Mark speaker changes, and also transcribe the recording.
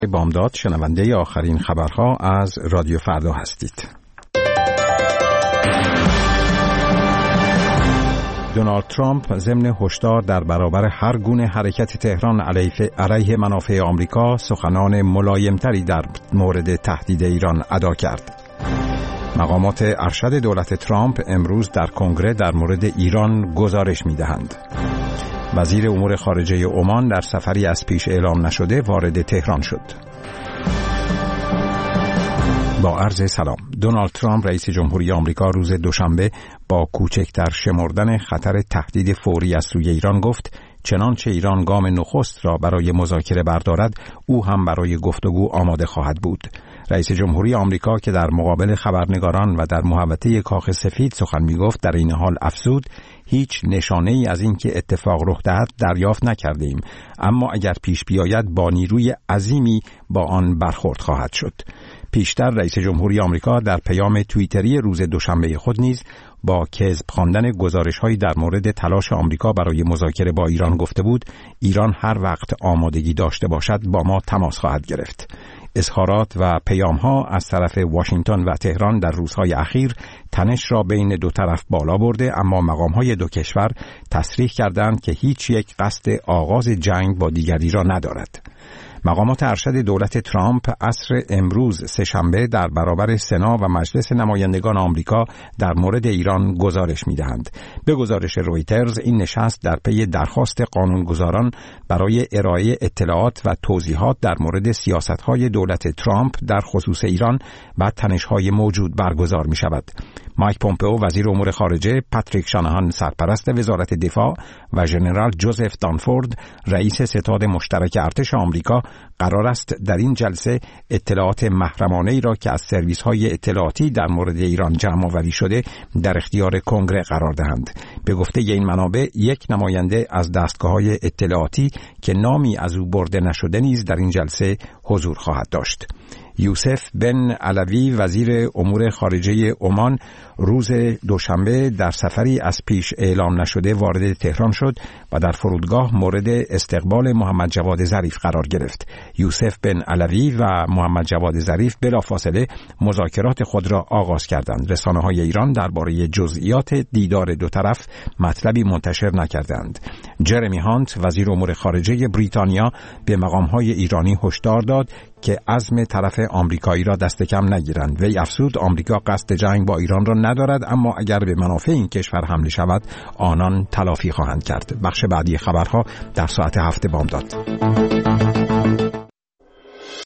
Speaker 1: بامداد شنونده آخرین خبرها از رادیو فردا هستید. دونالد ترامپ ضمن هشدار در برابر هر گونه حرکت تهران علیه منافع آمریکا سخنان ملایمتری در مورد تهدید ایران ادا کرد. مقامات ارشد دولت ترامپ امروز در کنگره در مورد ایران گزارش می‌دهند. وزیر امور خارجه عمان در سفری از پیش اعلام نشده وارد تهران شد. با عرض سلام. دونالد ترامپ رئیس جمهوری آمریکا روز دوشنبه با کوچکتر شمردن خطر تهدید فوری از سوی ایران گفت چنانچه ایران گام نخست را برای مذاکره بردارد، او هم برای گفتگو آماده خواهد بود. رئیس جمهوری آمریکا که در مقابل خبرنگاران و در محوطه کاخ سفید سخن می‌گفت در این حال افزود هیچ نشانه‌ای از این که اتفاق رخ دهد دریافت نکردیم، اما اگر پیش بیاید با نیروی عظیمی با آن برخورد خواهد شد. پیشتر رئیس جمهوری آمریکا در پیام توییتری روز دوشنبه خود نیز با کذب خواندن گزارش‌هایی در مورد تلاش آمریکا برای مذاکره با ایران گفته بود ایران هر وقت آمادگی داشته باشد با ما تماس خواهد گرفت. اظهارات و پیام‌ها از طرف واشنگتن و تهران در روزهای اخیر تنش را بین دو طرف بالا برده، اما مقام‌های دو کشور تصریح کردند که هیچ یک قصد آغاز جنگ با دیگری را ندارد. مقامات ارشد دولت ترامپ عصر امروز سه‌شنبه در برابر سنا و مجلس نمایندگان آمریکا در مورد ایران گزارش می‌دهند. به گزارش رویترز این نشست در پی درخواست قانونگذاران برای ارائه اطلاعات و توضیحات در مورد سیاست‌های دولت ترامپ در خصوص ایران و تنش‌های موجود برگزار می‌شود. مایک پومپئو وزیر امور خارجه، پاتریک شانهان سرپرست وزارت دفاع و ژنرال جوزف دانفورد رئیس ستاد مشترک ارتش آمریکا قرار است در این جلسه اطلاعات محرمانه‌ای را که از سرویس‌های اطلاعاتی در مورد ایران جمع‌آوری شده در اختیار کنگره قرار دهند. به گفته این منابع یک نماینده از دستگاه‌های اطلاعاتی که نامی از او برده نشده نیز در این جلسه حضور خواهد داشت. یوسف بن علوی وزیر امور خارجه عمان روز دوشنبه در سفری از پیش اعلام نشده وارد تهران شد و در فرودگاه مورد استقبال محمد جواد ظریف قرار گرفت. یوسف بن علوی و محمد جواد ظریف بلافاصله مذاکرات خود را آغاز کردند. رسانه‌های ایران درباره جزئیات دیدار دو طرف مطلبی منتشر نکردند. جرمی هانت وزیر امور خارجه بریتانیا به مقام‌های ایرانی هشدار داد که عزم طرف آمریکایی را دست کم نگیرند. وی افزود آمریکا قصد جنگ با ایران را ندارد، اما اگر به منافع این کشور حمله شود آنان تلافی خواهند کرد. بخش بعدی خبرها در ساعت 7 بامداد.